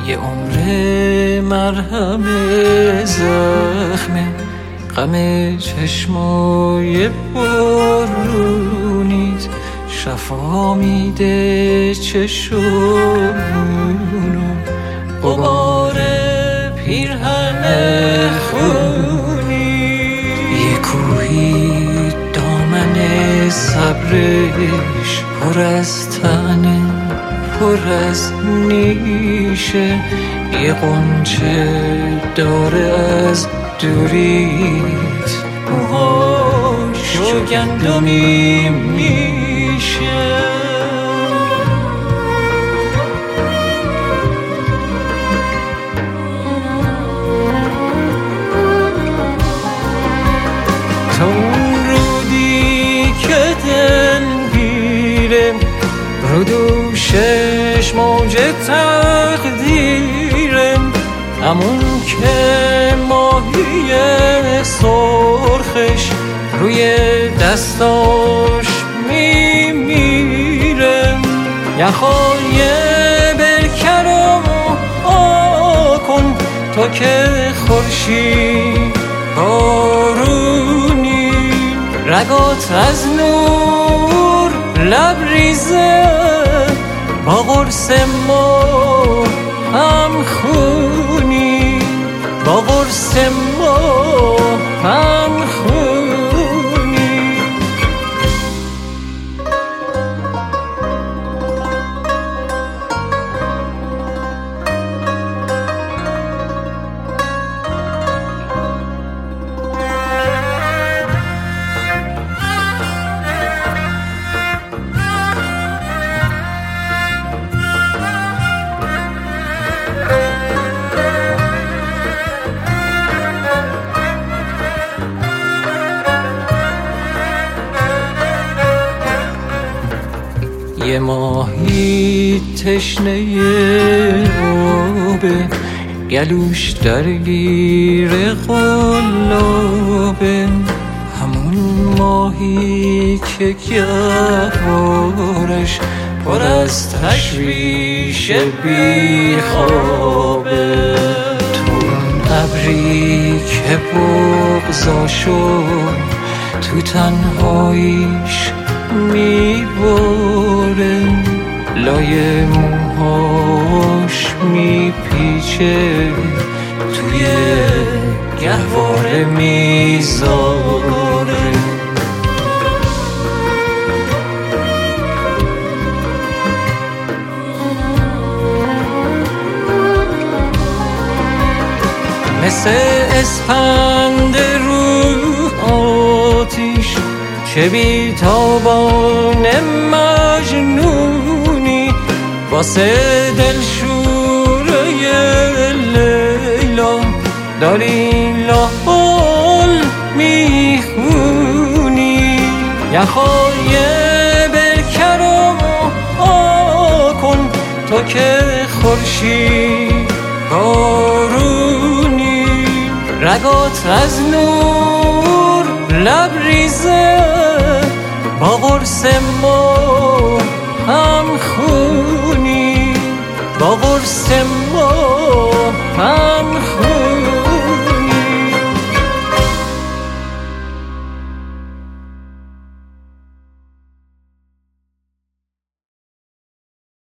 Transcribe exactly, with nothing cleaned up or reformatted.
یه عمر مرهم زخمه، غم چشمای برونیت شفا میده چشمونو، غبار پیرهن خونی. یه کوهی دامن صبرش پر از تنه، پر از نیشه، یه غنچه داره از دوریت، موهاش و گندمی میشه. تا اون رودی که دل گیره، رو دوشش موج تقدیره، همون که ماهی سرخش روی دستاش میمیره. یخای برکرم آ کن تو که خورشید بارونی، رگات از نور لبریزه، با قرص ما هم خونی، با قرص ما هم خونی. یه ماهی تشنه آبه، گلوش درگیر قلابه، همون ماهی که گهوارش پر از تشویش بی خوابه. تو اون ابری که بغضاشو تو تنهاییش میباره، لای موهاش میپیچه، توی گهواره میذاره. مثل اسپند رو آتیش چه بی تابان مجنونی، واسه دلشوره لیلا داری لاحول میخونی. یخای برکرم آ کن تو که خورشید بارونی، رگات از نور لبریزه، با قرص ما هم خون.